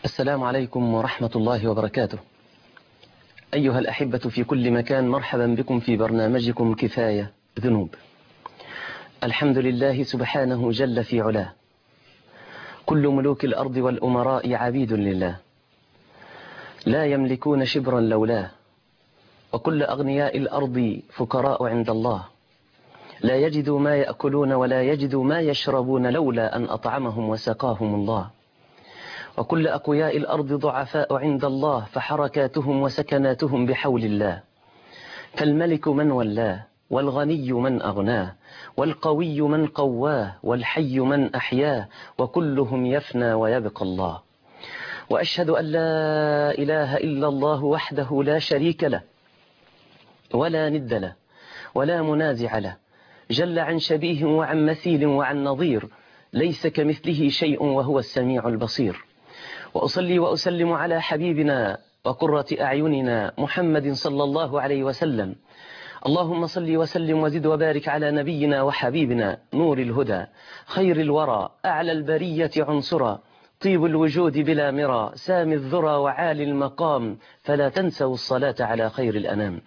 السلام عليكم ورحمة الله وبركاته. أيها الأحبة في كل مكان، مرحبا بكم في برنامجكم كفاية ذنوب. الحمد لله سبحانه جل في علاه، كل ملوك الأرض والأمراء عبيد لله، لا يملكون شبرا لولاه، وكل أغنياء الأرض فقراء عند الله، لا يجدوا ما يأكلون ولا يجدوا ما يشربون لولا أن أطعمهم وسقاهم الله، وكل أقوياء الأرض ضعفاء عند الله، فحركاتهم وسكناتهم بحول الله، فالملك من ولاه، والغني من أغناه، والقوي من قواه، والحي من أحياه، وكلهم يفنى ويبقى الله. وأشهد أن لا إله إلا الله وحده لا شريك له ولا ند له ولا منازع له، جل عن شبيه وعن مثيل وعن نظير، ليس كمثله شيء وهو السميع البصير. وأصلي وأسلم على حبيبنا وقرة أعيننا محمد صلى الله عليه وسلم. اللهم صل وسلم وزد وبارك على نبينا وحبيبنا نور الهدى، خير الورى، أعلى البرية عنصرا، طيب الوجود بلا مرى، سامي الذرى وعالي المقام، فلا تنسوا الصلاة على خير الأنام.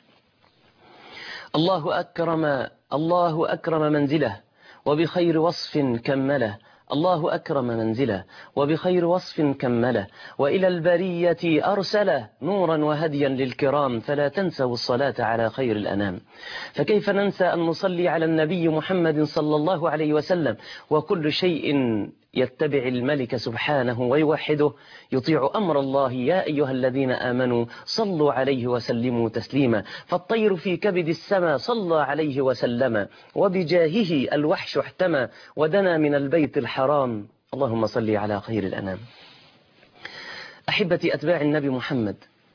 الله أكرم منزله وبخير وصف كمله، الله أكرم منزله وبخير وصف كمله، وإلى البرية أرسله نورا وهديا للكرام، فلا تنسوا الصلاة على خير الأنام. فكيف ننسى أن نصلي على النبي محمد صلى الله عليه وسلم، وكل شيء يتبع الملك سبحانه ويوحده يطيع أمر الله. يا أيها الذين آمنوا صلوا عليه وسلموا تسليما، فالطير في كبد السماء صلى عليه وسلم، وبجاهه الوحش احتمى ودنا من البيت الحرام. اللهم صل على خير الأنام. أحبتي أتباع النبي محمد،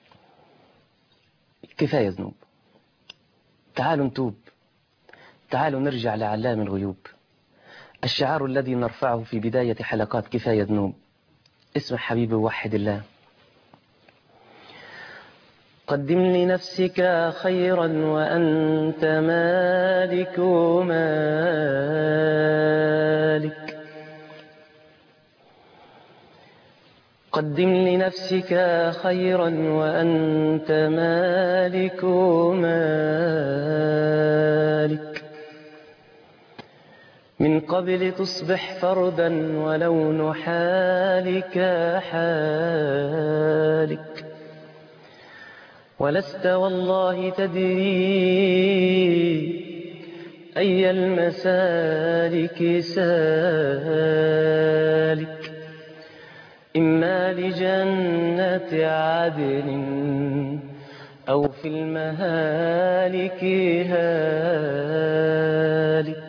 كفاية ذنوب. تعالوا نتوب، تعالوا نرجع لعلام الغيوب. الشعار الذي نرفعه في بداية حلقات كفاية ذنوب، اسمع حبيبي ووحد الله. قدم لنفسك خيرا وأنت مالك مالك، قدم لنفسك خيرا وأنت مالك مالك، من قبل تصبح فردا ولون حالك حالك، ولست والله تدري أي المسالك سالك، إما لجنة عدن أو في المهالك هالك.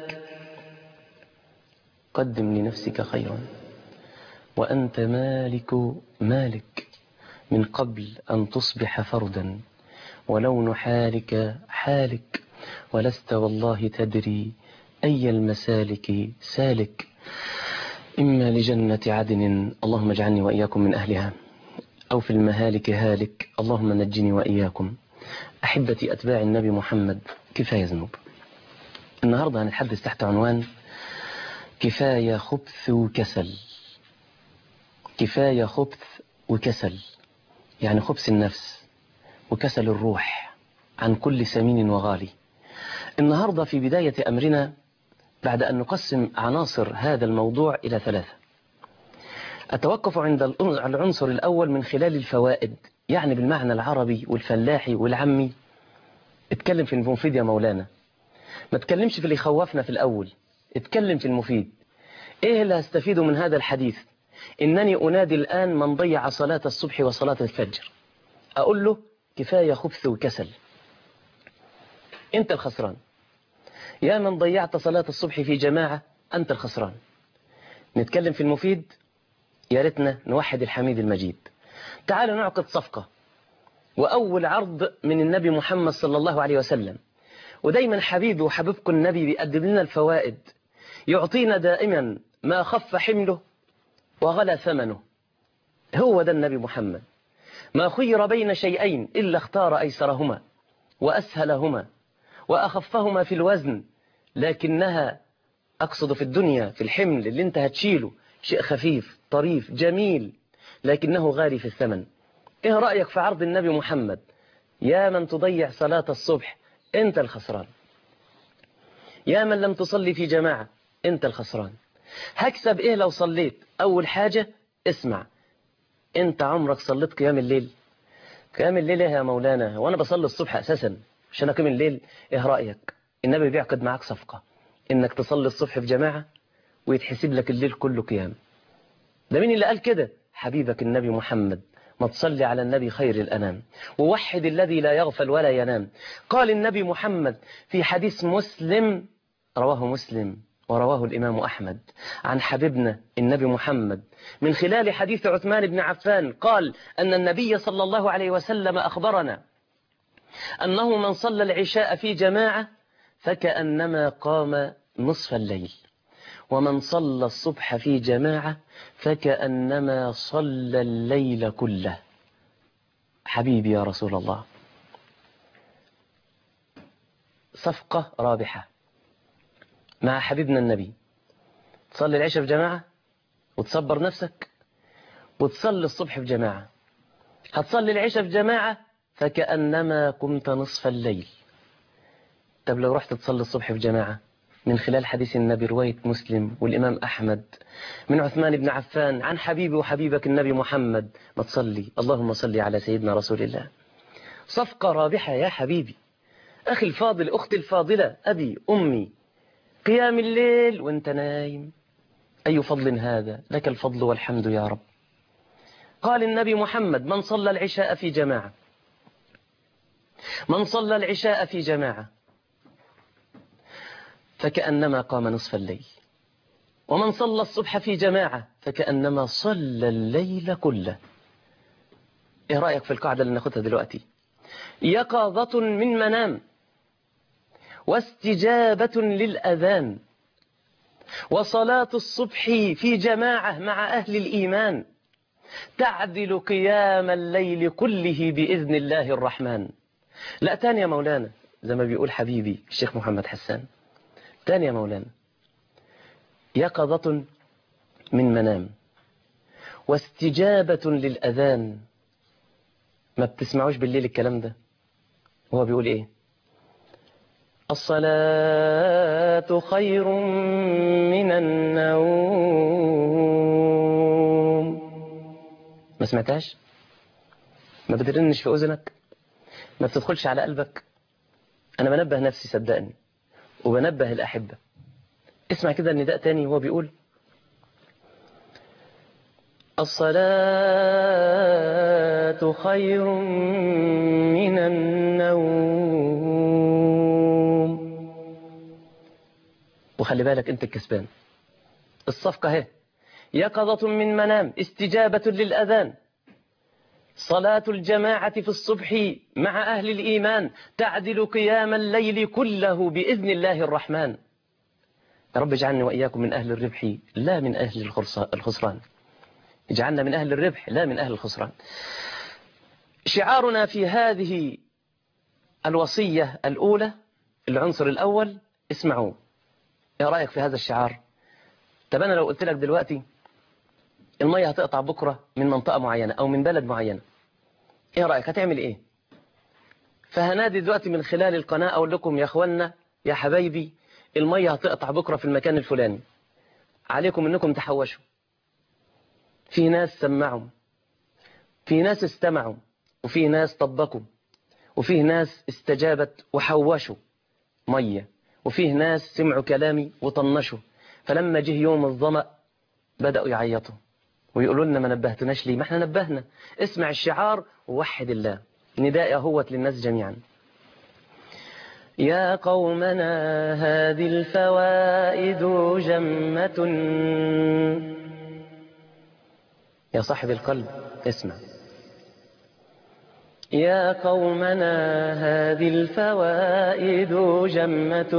قدم لنفسك خيرا وأنت مالك مالك، من قبل أن تصبح فردا ولون حالك حالك، ولست والله تدري أي المسالك سالك، إما لجنة عدن، اللهم اجعلني وإياكم من أهلها، أو في المهالك هالك، اللهم نجني وإياكم. أحبتي أتباع النبي محمد، كفاية ذنوب. النهاردة هنتحدث تحت عنوان كفاية خبث وكسل. كفاية خبث وكسل، يعني خبث النفس وكسل الروح عن كل سمين وغالي. النهاردة في بداية أمرنا، بعد أن نقسم عناصر هذا الموضوع إلى ثلاثة، أتوقف عند العنصر الأول من خلال الفوائد، يعني بالمعنى العربي والفلاحي والعمي. اتكلم في المفيد يا مولانا، ما تكلمش في اللي خوفنا في الأول، اتكلم في المفيد. إيه اللي هستفيده من هذا الحديث؟ إنني أنادي الآن من ضيع صلاة الصبح وصلاة الفجر، أقول له كفاية خبث وكسل، أنت الخسران. يا من ضيعت صلاة الصبح في جماعة، أنت الخسران. نتكلم في المفيد، يا ريتنا نوحد الحميد المجيد. تعالوا نعقد صفقة، وأول عرض من النبي محمد صلى الله عليه وسلم. ودايما حبيبي وحبيبكم النبي بيقدم لنا الفوائد، يعطينا دائما ما خف حمله وغلى ثمنه. هو ده النبي محمد، ما خير بين شيئين إلا اختار أيسرهما وأسهلهما وأخفهما في الوزن، لكنها أقصد في الدنيا في الحمل اللي انت هتشيله شيء خفيف طريف جميل لكنه غالي في الثمن. إيه رأيك في عرض النبي محمد؟ يا من تضيع صلاة الصبح أنت الخسران، يا من لم تصلي في جماعة أنت الخسران. هكسب إيه لو صليت؟ أول حاجة اسمع، أنت عمرك صليت قيام الليل؟ قيام الليل إيه يا مولانا؟ وأنا بصلي الصبح أساسا عشان أقيم الليل. إيه رأيك؟ النبي بيعقد معاك صفقة إنك تصلي الصبح في جماعة ويتحسب لك الليل كله قيام. ده مين اللي قال كده؟ حبيبك النبي محمد. ما تصلي على النبي خير الأنام، ووحد الذي لا يغفل ولا ينام. قال النبي محمد في حديث مسلم، رواه مسلم ورواه الإمام أحمد، عن حبيبنا النبي محمد من خلال حديث عثمان بن عفان، قال أن النبي صلى الله عليه وسلم أخبرنا أنه من صلى العشاء في جماعة فكأنما قام نصف الليل، ومن صلى الصبح في جماعة فكأنما صلى الليل كله. حبيبي يا رسول الله، صفقة رابحة مع حبيبنا النبي. تصلي العشاء في جماعة وتصبر نفسك، وتصلي الصبح في جماعة. هتصلي العشاء في جماعة فكأنما قمت نصف الليل. طب لو رحت تصلي الصبح في جماعة، من خلال حديث النبي رواية مسلم والإمام أحمد من عثمان بن عفان عن حبيبي وحبيبك النبي محمد، ما تصلي اللهم صلي على سيدنا رسول الله. صفقة رابحة يا حبيبي. أخي الفاضل، أختي الفاضلة، أبي أمي، قيام الليل وانت نايم، أي فضل هذا؟ لك الفضل والحمد يا رب. قال النبي محمد من صلى العشاء في جماعة، من صلى العشاء في جماعة فكأنما قام نصف الليل، ومن صلى الصبح في جماعة فكأنما صلى الليل كله. ايه رأيك في القاعدة اللي ناخدها دلوقتي؟ يقظة من منام، واستجابة للأذان، وصلاة الصبح في جماعة مع أهل الإيمان تعدل قيام الليل كله بإذن الله الرحمن. لا تاني يا مولانا، زي ما بيقول حبيبي الشيخ محمد حسان، تاني يا مولانا، يقظة من منام واستجابة للأذان. ما بتسمعوش بالليل الكلام ده؟ هو بيقول ايه؟ الصلاة خير من النوم. ما سمعتهاش؟ ما بترنش في أذنك؟ ما بتدخلش على قلبك؟ أنا بنبه نفسي صدقني، وبنبه الأحبة. اسمع كده النداء تاني، هو بيقول الصلاة خير من النوم. وخلي بالك انت الكسبان. الصفقة اهي، يقظة من منام، استجابة للأذان، صلاة الجماعة في الصبح مع أهل الإيمان تعدل قيام الليل كله بإذن الله الرحمن. يا رب اجعلني وإياكم من أهل الربح لا من أهل الخسران. اجعلنا من أهل الربح لا من أهل الخسران. شعارنا في هذه الوصية الأولى، العنصر الأول، اسمعوا. ايه رأيك في هذا الشعار؟ طب أنا لو قلت لك دلوقتي المية هتقطع بكرة من منطقة معينة أو من بلد معينة، ايه رأيك؟ هتعمل ايه؟ فهنادي دلوقتي من خلال القناة أقول لكم يا أخوانا يا حبايبي، المية هتقطع بكرة في المكان الفلاني، عليكم انكم تحوشوا. في ناس سمعوا، في ناس استمعوا، وفي ناس طبقوا، وفيه ناس استجابت وحوشوا مية، وفيه ناس سمعوا كلامي وطنشوا. فلما جه يوم الظمأ بدأوا يعيطوا ويقولوا لنا ما نبهتناش ليه؟ ما احنا نبهنا. اسمع الشعار ووحد الله. نداء اهوت للناس جميعا. يا قومنا هذه الفوائد جمة. يا صاحب القلب اسمع. يا قومنا هذه الفوائد جمة،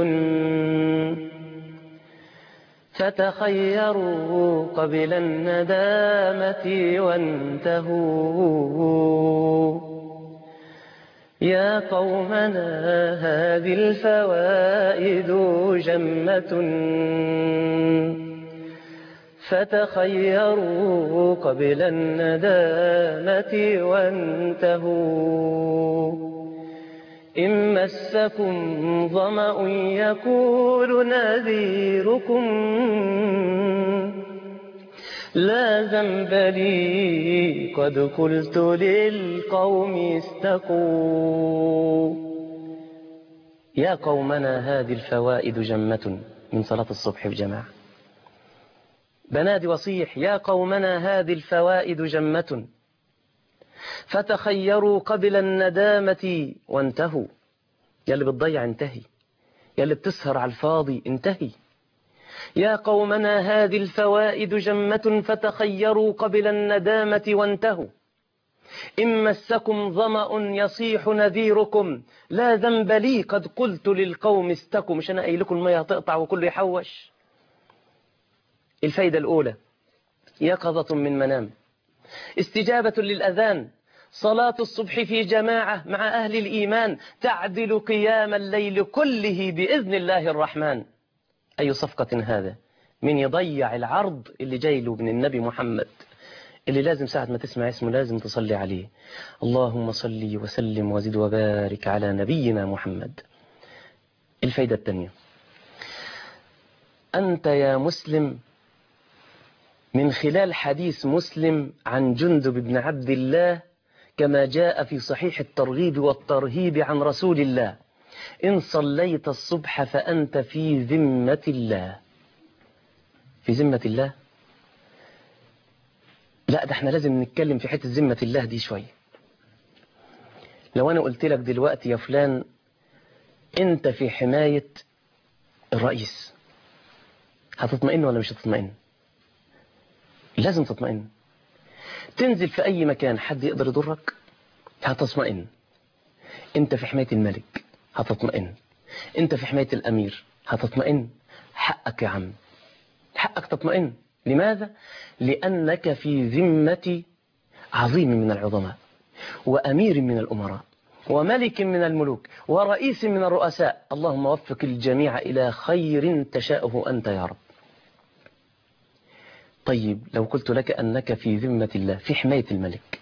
فتخيروا قبل الندامة وانتهوا. يا قومنا هذه الفوائد جمة، فتخيروا قبل الندامة وانتهوا. إن مسكم ظمأ يقول نذيركم لا ذنب لي قد قلت للقوم استقوا. يا قومنا هذه الفوائد جمة من صلاة الصبح بجماعة. بنادي وصيح يا قومنا هذه الفوائد جمة فتخيروا قبل الندامة وانتهوا. يا اللي بتضيع انتهي، يا اللي بتسهر على الفاضي انتهي. يا قومنا هذه الفوائد جمة فتخيروا قبل الندامة وانتهوا. إن مسكم ظمأ يصيح نذيركم لا ذنب لي قد قلت للقوم استقوا. مش أنا قايل لكم المية هتقطع وكله يحوش. الفايدة الأولى يقظة من منام، استجابة للأذان. صلاة الصبح في جماعة مع أهل الإيمان تعدل قيام الليل كله بإذن الله الرحمن. أي صفقة هذا من يضيع العرض اللي جاي له من النبي محمد، اللي لازم ساعة ما تسمع اسمه لازم تصلي عليه. اللهم صل وسلم وزد وبارك على نبينا محمد. الفايدة الثانية، أنت يا مسلم من خلال حديث مسلم عن جندب بن عبد الله كما جاء في صحيح الترغيب والترهيب عن رسول الله: إن صليت الصبح فأنت في ذمة الله. في ذمة الله؟ لا، ده احنا لازم نتكلم في حتة ذمة الله دي شوية. لو أنا قلت لك دلوقتي يا فلان أنت في حماية الرئيس، هتطمئن ولا مش هتطمئن؟ لازم تطمئن. تنزل في أي مكان حد يقدر يضرك هتطمئن. أنت في حماية الملك هتطمئن. أنت في حماية الأمير هتطمئن. حقك يا عم، حقك تطمئن. لماذا؟ لأنك في ذمة عظيم من العظماء، وأمير من الأمراء، وملك من الملوك، ورئيس من الرؤساء. اللهم وفق الجميع إلى خير تشاءه أنت يا رب. طيب لو قلت لك أنك في ذمة الله في حماية الملك،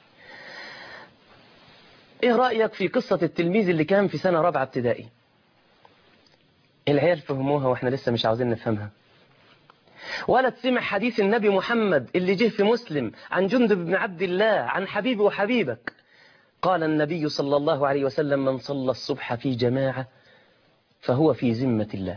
إيه رأيك في قصة التلميذ اللي كان في سنة رابعة ابتدائي؟ العيال فهموها وإحنا لسه مش عاوزين نفهمها. ولا تسمع حديث النبي محمد اللي جه في مسلم عن جندب بن عبد الله عن حبيبي وحبيبك. قال النبي صلى الله عليه وسلم: من صلى الصبح في جماعة فهو في ذمة الله.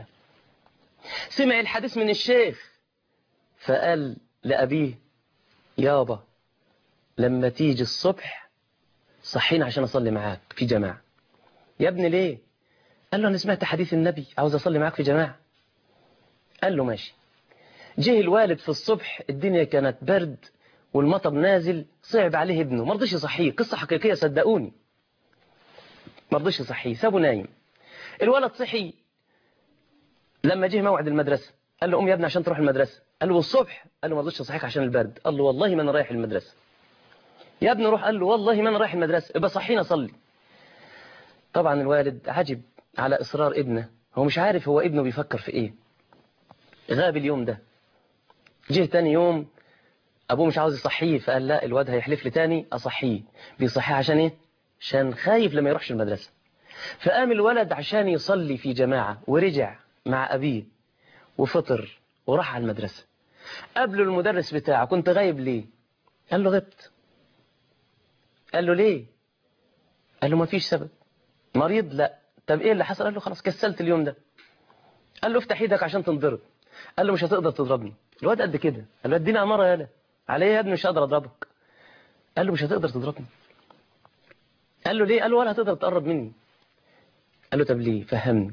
سمع الحديث من الشيخ فقال لأبيه: يابا لما تيجي الصبح صحينا عشان أصلي معاك في جماعة. يا ابني ليه؟ قال له: أنا سمعت حديث النبي عاوز أصلي معاك في جماعة. قال له: ماشي. جه الوالد في الصبح، الدنيا كانت برد والمطر نازل، صعب عليه ابنه، ما رضيش يصحيه. قصة حقيقية صدقوني. ما رضيش يصحيه، سابه نايم. الولد صحي لما جه موعد المدرسة، قال له: قوم يا ابني عشان تروح المدرسة. قال له: والصبح؟ قال له: ما رضيش يصحيك عشان البرد. قال له: والله ما أنا رايح المدرسة. يا ابني روح. قال له: والله ما أنا رايح المدرسة. يبقى صحينا صلي. طبعا الوالد عجب على إصرار ابنه، هو مش عارف هو ابنه بيفكر في إيه. غاب اليوم ده. جه تاني يوم أبوه مش عاوز يصحيه، فقال: لا، الواد هيحلف لي تاني أصحيه. بيصحيه عشان إيه؟ عشان خايف لما يروحش المدرسة. فقام الولد عشان يصلي في جماعة ورجع مع أبيه وفطر وراح على المدرسة. قبله المدرس بتاعه: كنت غايب ليه؟ قال له: غبت. قال له: ليه؟ قال له: ما فيش سبب. مريض؟ لا. طب إيه اللي حصل؟ قال له: خلاص كسلت اليوم ده. قال له: افتح ايدك عشان تنضرب. قال له: مش هتقدر تضربني. الواد قد كده. قال له: اديني أمارة يالا. عليه يا ابني مش هقدر أضربك. قال له: مش هتقدر تضربني. قال له: ليه؟ قال له: ولا هتقدر تقرب مني. قال له: طب ليه؟ فهمني.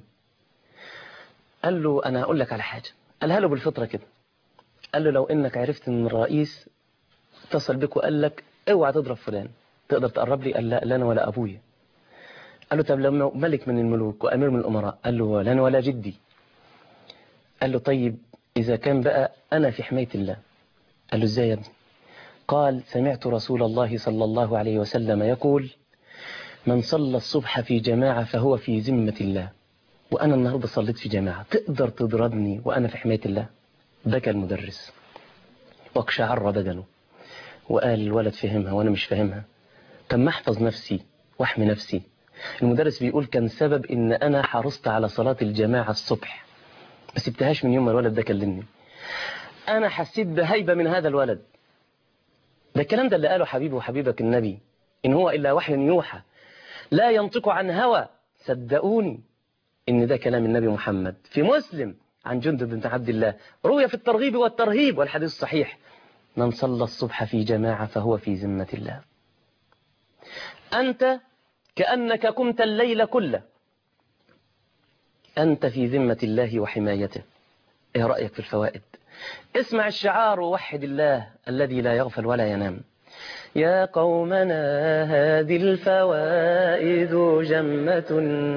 قال له: أنا هقول لك على حاجة. قالها له بالفطرة كده. قال له: لو إنك عرفت إن الرئيس اتصل بك وقال لك اوعى تضرب فلان، تقدر تقرب لي؟ قال: لا، لا أنا ولا أبويا. قال له: طب لما ملك من الملوك وأمير من الأمراء؟ قال له: لا أنا ولا جدي. قال له: طيب إذا كان بقى أنا في حماية الله. قال له: إزاي يا ابني؟ قال: سمعت رسول الله صلى الله عليه وسلم يقول: من صلى الصبح في جماعة فهو في ذمة الله. وأنا النهاردة صليت في جماعة، تقدر تضربني وأنا في حماية الله؟ بكى المدرس. واقشعر بدنه، وقال الولد فهمها وأنا مش فاهمها، طب ما احفظ نفسي واحمي نفسي. المدرس بيقول كان سبب إن أنا حرصت على صلاة الجماعة الصبح، ما سبتهاش من يوم ما الولد ده كلمني. أنا حسيت بهيبة من هذا الولد. ده الكلام ده اللي قاله حبيبي وحبيبك النبي، إن هو إلا وحي يوحى لا ينطق عن هوى. صدقوني إن ده كلام النبي محمد. في مسلم عن جندب بن عبد الله روي في الترغيب والترهيب والحديث صحيح: من صلى الصبح في جماعة فهو في ذمة الله. أنت كأنك قمت الليل كله، أنت في ذمة الله وحمايته. إيه رأيك في الفوائد؟ اسمع الشعار ووحد الله الذي لا يغفل ولا ينام. يا قومنا هذه الفوائد جمة،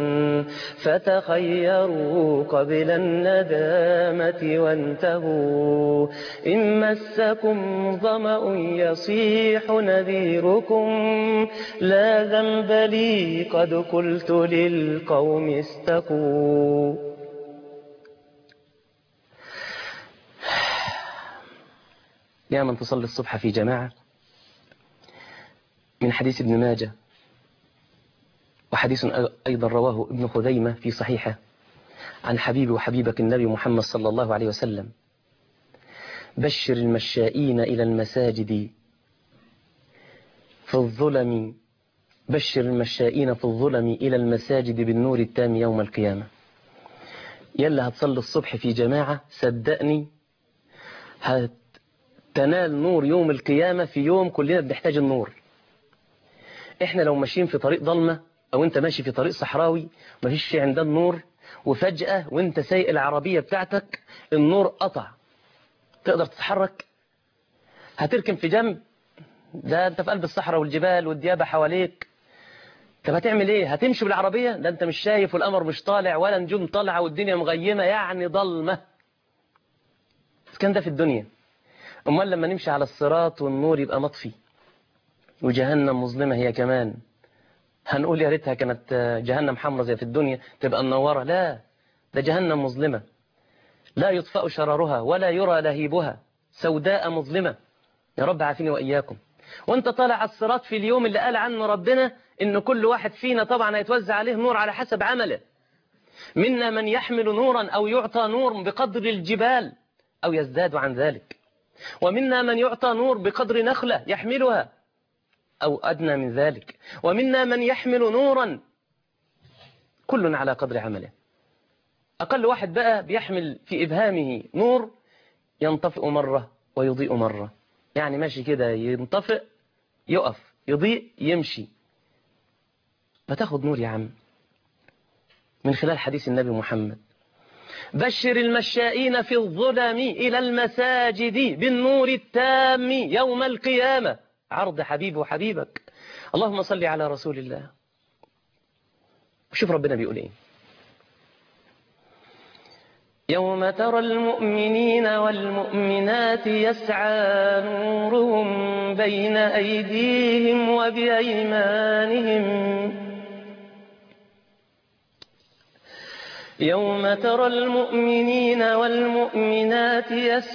فتخيروا قبل الندامة وانتهوا. إن مسكم ظمأ يصيح نذيركم، لا ذنب لي قد قلت للقوم استقوا. يا من تصلي الصبح في جماعة، من حديث ابن ماجه، وحديث أيضا رواه ابن خزيمة في صحيحه، عن حبيبي وحبيبك النبي محمد صلى الله عليه وسلم: بشر المشائين إلى المساجد في الظلم، بشر المشائين في الظلم إلى المساجد بالنور التام يوم القيامة. يلا هتصلي الصبح في جماعة، صدقني هتنال نور يوم القيامة. في يوم كلنا بنحتاج النور. احنا لو ماشيين في طريق ضلمة، او انت ماشي في طريق صحراوي مفيش في عندنا نور، وفجأة وانت سايق العربية بتاعتك النور قطع، تقدر تتحرك؟ هتركن في جنب؟ ده انت في قلب الصحراء والجبال والديابة حواليك. طب هتعمل ايه؟ هتمشي بالعربية؟ ده انت مش شايف والقمر مش طالع ولا نجوم طالعة والدنيا مغيمة، يعني ضلمة. كان ده في الدنيا. امال لما نمشي على الصراط والنور يبقى مطفي وجهنم مظلمة هي كمان، هنقول يا ريتها كانت جهنم حمرا زي في الدنيا تبقى منورة؟ لا، ده جهنم مظلمة لا يطفأ شررها ولا يرى لهيبها، سوداء مظلمة. يا رب عافيني وإياكم. وانت طالع على الصراط في اليوم اللي قال عنه ربنا إن كل واحد فينا طبعا هيتوزع عليه نور على حسب عمله. منا من يحمل نورا أو يعطى نور بقدر الجبال أو يزداد عن ذلك، ومنا من يعطى نور بقدر نخلة يحملها أو أدنى من ذلك، ومنا من يحمل نورا، كل على قدر عمله. أقل واحد بقى بيحمل في إبهامه نور ينطفئ مرة ويضيء مرة، يعني ماشي كده ينطفئ يقف، يضيء يمشي. ما تاخد نور يا عم من خلال حديث النبي محمد: بشر المشائين في الظلم إلى المساجد بالنور التام يوم القيامة. عرض حبيب وحبيبك. اللهم صل على رسول الله. شوف ربنا بيقول ايه: يوم ترى المؤمنين والمؤمنات يسعى نورهم بين أيديهم وبأيمانهم، يوم ترى المؤمنين والمؤمنات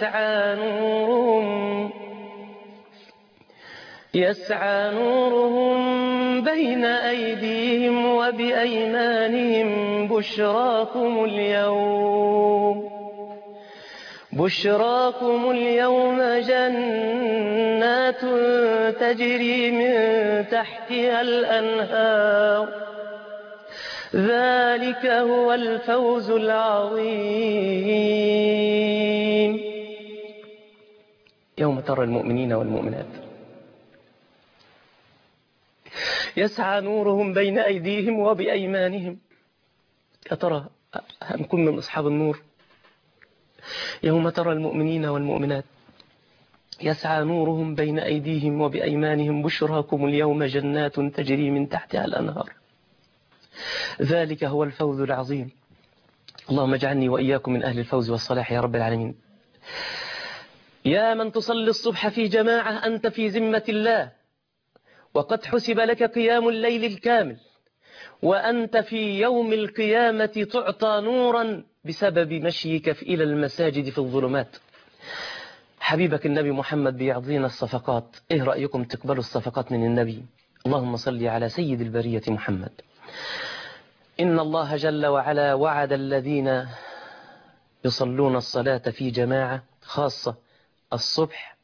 يسعى نورهم بين أيديهم وبأيمانهم، بشراكم اليوم جنات تجري من تحتها الأنهار، ذلك هو الفوز العظيم. يوم ترى المؤمنين والمؤمنات يسعى نورهم بين أيديهم وبأيمانهم. يا ترى هنكون من أصحاب النور؟ يوم ترى المؤمنين والمؤمنات يسعى نورهم بين أيديهم وبأيمانهم، بشراكم اليوم جنات تجري من تحتها الأنهار، ذلك هو الفوز العظيم. اللهم اجعلني وإياكم من أهل الفوز والصلاح يا رب العالمين. يا من تصلي الصبح في جماعة، أنت في ذمة الله، وقد حسب لك قيام الليل الكامل، وأنت في يوم القيامة تعطى نورا بسبب مشيك إلى المساجد في الظلمات. حبيبك النبي محمد بيعطينا الصفقات، إيه رأيكم تقبلوا الصفقات من النبي؟ اللهم صل على سيد البرية محمد. إن الله جل وعلا وعد الذين يصلون الصلاة في جماعة خاصة الصبح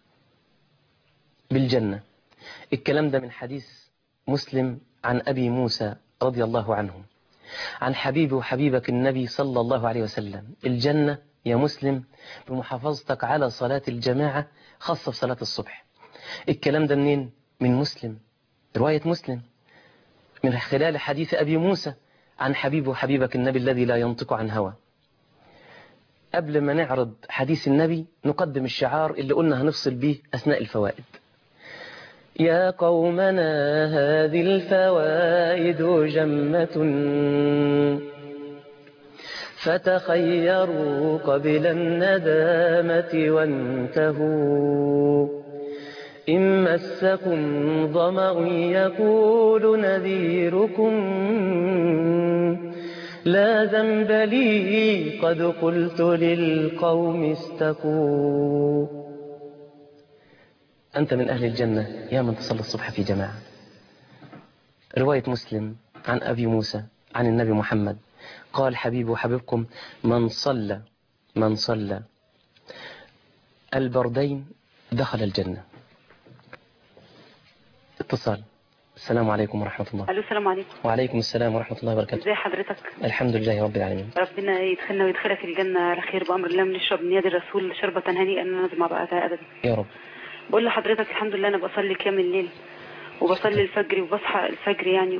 بالجنة. الكلام ده من حديث مسلم عن أبي موسى رضي الله عنه عن حبيبك النبي صلى الله عليه وسلم. الجنة يا مسلم بمحافظتك على صلاة الجماعة خاصة في صلاة الصبح. الكلام ده منين؟ من مسلم، رواية مسلم، من خلال حديث أبي موسى عن حبيبك النبي الذي لا ينطق عن هوى. قبل ما نعرض حديث النبي نقدم الشعار اللي قلنا هنفصل به أثناء الفوائد. يا قومنا هذه الفوائد جمة، فتخيروا قبل الندامة وانتهوا. إن مسكم ظمأ يقول نذيركم، لا ذنب لي قد قلت للقوم استكوا. أنت من أهل الجنة يا من تصلي الصبح في جماعة. رواية مسلم عن أبي موسى عن النبي محمد قال حبيبكم من صلى البردين دخل الجنة. اتصال. السلام عليكم ورحمة الله. الو السلام عليكم. وعليكم السلام ورحمة الله وبركاته. ازي حضرتك؟ الحمد لله رب العالمين. ربنا يدخلنا ويدخلك الجنة على خير بأمر الله، نشرب من يد الرسول شربة هنيئا نظمع بعدها أبدا يا رب. بقول لحضرتك الحمد لله أنا بصلي قيام الليل وبصلي الفجر وبصحى الفجر يعني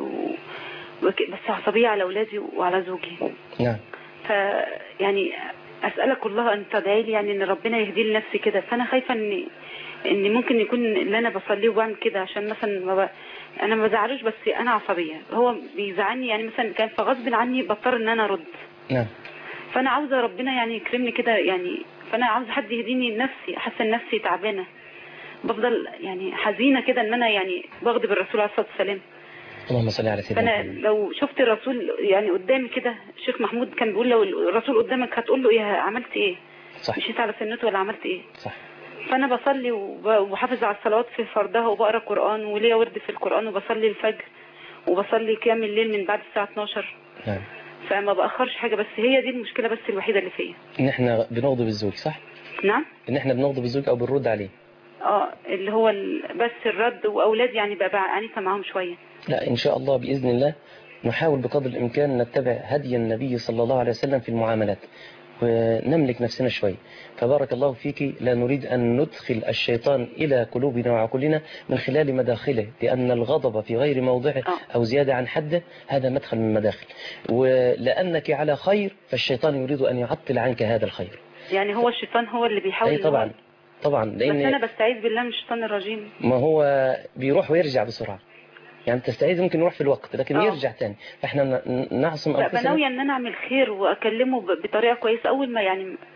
بس عصبية على أولادي وعلى زوجي. نعم. يعني أسألك الله أن تدعي لي يعني إن ربنا يهدي لي نفسي كده، فأنا خايفة إن ممكن يكون اللي أنا بصليه وبعمل كده عشان مثلا أنا ما بزعلوش بس أنا عصبية، هو بيزعلني يعني مثلا كان فغصب عني بضطر إن أنا أرد. نعم. فأنا عاوزة ربنا يعني يكرمني كده يعني، فأنا عاوزة حد يهديني نفسي، أحس إن نفسي تعبانة بفضل يعني حزينة كده إن أنا يعني بغضب الرسول عليه الصلاة والسلام. اللهم صل على سيدنا فأنا محمد. لو شفت الرسول يعني قدامي كده، الشيخ محمود كان بيقول لو الرسول قدامك هتقول له إيه؟ عملت إيه؟ صح. مشيت على سنته ولا عملت إيه؟ صح. فأنا بصلي وبحافظ على الصلوات في فرضها وبقرأ قرآن وليا ورد في القرآن وبصلي الفجر وبصلي قيام الليل من بعد الساعة 12. نعم. فما بأخرش حاجة، بس هي دي المشكلة بس الوحيدة اللي فيا. إن إحنا بنغضب الزوج، صح؟ نعم. إن إحنا بنغضب الزوج أو بنرد عليه. اللي هو بس الرد، وأولادي يعني بقى عنيفة معاهم شوية. لا إن شاء الله بإذن الله نحاول بقدر الإمكان نتبع هدي النبي صلى الله عليه وسلم في المعاملات ونملك نفسنا شوي. فبارك الله فيك. لا نريد أن ندخل الشيطان إلى قلوبنا وعقولنا من خلال مداخله، لأن الغضب في غير موضعه أو زيادة عن حده هذا مدخل من مداخل، ولأنك على خير فالشيطان يريد أن يعطل عنك هذا الخير. يعني هو الشيطان هو اللي بيحاول. أي طبعا طبعا، لأن بس أنا بستعيذ بالله من الشيطان الرجيم. ما هو بيروح ويرجع بسرعة، يعني تستعيذ ممكن يروح في الوقت لكن يرجع تاني، فاحنا نعصم انفسنا. بناوي ان انا اعمل خير واكلمه بطريقه كويسه اول ما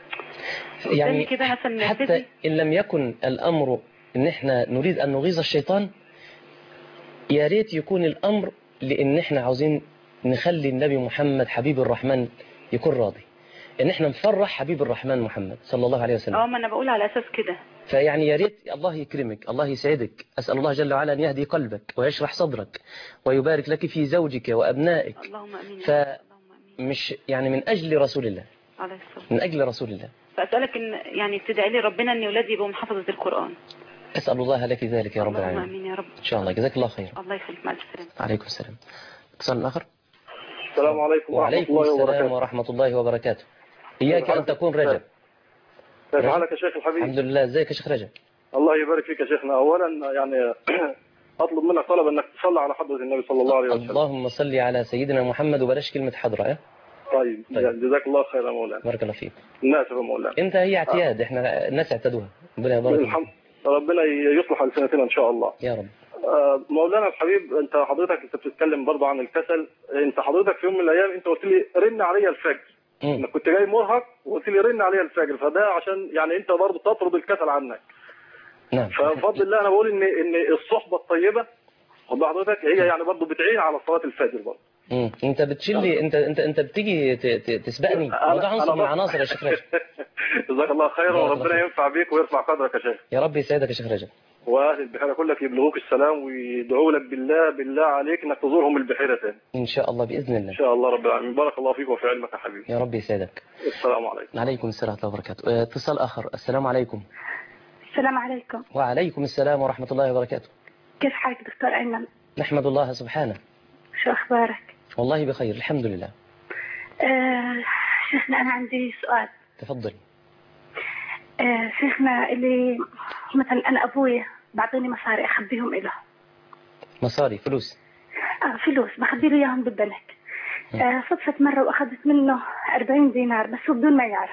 يعني كده مثلا حتى ان لم يكن الامر ان احنا نريد ان نغيظ الشيطان، يا ريت يكون الامر لان احنا عاوزين نخلي النبي محمد حبيب الرحمن يكون راضي، ان احنا نفرح حبيب الرحمن محمد صلى الله عليه وسلم. ما انا بقول على اساس كده. فيعني يا ريت الله يكرمك، الله يسعدك. أسأل الله جل وعلا أن يهدي قلبك ويشرح صدرك ويبارك لك في زوجك وأبنائك. اللهم أمين. فمش يعني من أجل رسول الله، من أجل رسول الله. فأسألك إن يعني تدعي لي ربنا أن أولادي يبقوا من حفظة القرآن. أسأل الله لك ذلك يا رب العالمين. اللهم أمين يا رب. إن شاء الله. جزاك الله خير. الله يخليك. مع السلامة. عليكم السلام. اتصال آخر. السلام عليكم. وعليكم السلام ورحمة الله وبركاته. إياك أن تكون رجب. كيف حالك يا شيخ الحبيب؟ الحمد لله. ازيك يا شيخ رجب؟ الله يبارك فيك يا شيخنا. أولا يعني أطلب منك طلب أنك تصلي على حضرة النبي صلى الله عليه وسلم. اللهم صل على سيدنا محمد وبلاش كلمة حضرة. طيب جزاك الله خير يا مولانا. بارك الله فيك. الناس يا مولانا. أنت هي اعتياد، إحنا الناس اعتادوها. ربنا يبارك فيك. ربنا يصلح ألسنتنا إن شاء الله. يا رب. مولانا الحبيب، أنت حضرتك بتتكلم برضه عن الكسل. أنت حضرتك في يوم من الأيام أنت قلت لي رن عليا الفجر. أنا كنت جاي مرهق وقلت لي رن عليا الفجر، فده عشان يعني أنت برضه تطرد الكسل عنك. نعم. فبفضل الله أنا بقول إن الصحبة الطيبة خد حضرتك هي يعني برضه بتعين على صلاة الفجر برضه. انت بتشيل لي، انت بتيجي تسبقني. موضوع عنصر من عناصر يا شيخ راشد. جزاك الله خيرا، بارك الله وربنا فيك. ينفع بيك ويرفع قدرك يا شيخ. يا رب يسعدك يا شيخ رجب. واهل البحيره كلك يبلغوك السلام ويدعوا لك بالله عليك انك تزورهم البحيره تاني إن شاء الله بإذن ان الله. شاء الله رب العالمين. بارك الله فيك وفي علمك يا حبيبي. يا رب يسعدك. السلام عليكم. عليكم السلام ورحمة الله وبركاته. اتصال آخر. السلام عليكم. السلام عليكم. وعليكم السلام ورحمة الله وبركاته. كيف حالك دكتور أيمن؟ نحمد الله سبحانه. شو أخبارك؟ والله بخير الحمد لله. شيخنا أنا عندي سؤال. تفضل. شيخنا اللي مثلا أنا أبوي بعطيني مصاري أخبيهم له. مصاري فلوس. فلوس بخبي له إياهم بالبنك. صدفت مرة وأخذت منه 40 دينار بس هو بدون ما يعرف.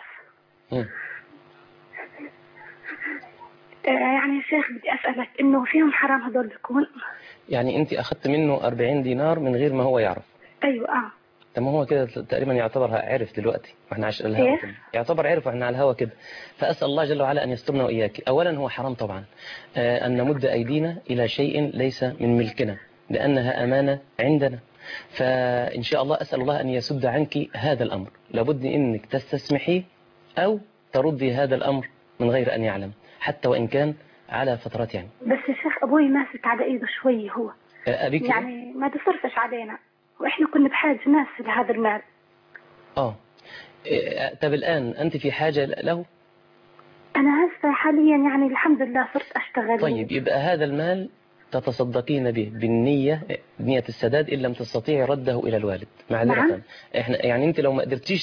يعني يا شيخ بدي أسألك إنه فيهم حرام هذول بيكون؟ يعني أنت أخذت منه 40 دينار من غير ما هو يعرف؟ أيوة. طب ما هو كده تقريبا يعتبر عرف دلوقتي واحنا على الهوا كده. يعتبر عرف واحنا على الهوا كده. فأسأل الله جل وعلا أن يسترنا وإياك. أولا هو حرام طبعا أن نمد أيدينا إلى شيء ليس من ملكنا لأنها أمانة عندنا. فإن شاء الله أسأل الله أن يسد عنك هذا الأمر. لابد أنك تستسمحيه أو تردي هذا الأمر من غير أن يعلم حتى وإن كان على فترات يعني. بس يا شيخ أبوي ماسك على إيده شوي هو. أبيك يعني ما تصرفش علينا وإحنا كنا بحاجة ناس لهذا المال. طب الآن أنت في حاجة له؟ أنا هسه حاليا يعني الحمد لله صرت أشتغل. طيب يبقى هذا المال تتصدقين به بالنية، نية السداد إن لم تستطيعي رده إلى الوالد معذرة. نعم. إحنا يعني أنت لو ما قدرتيش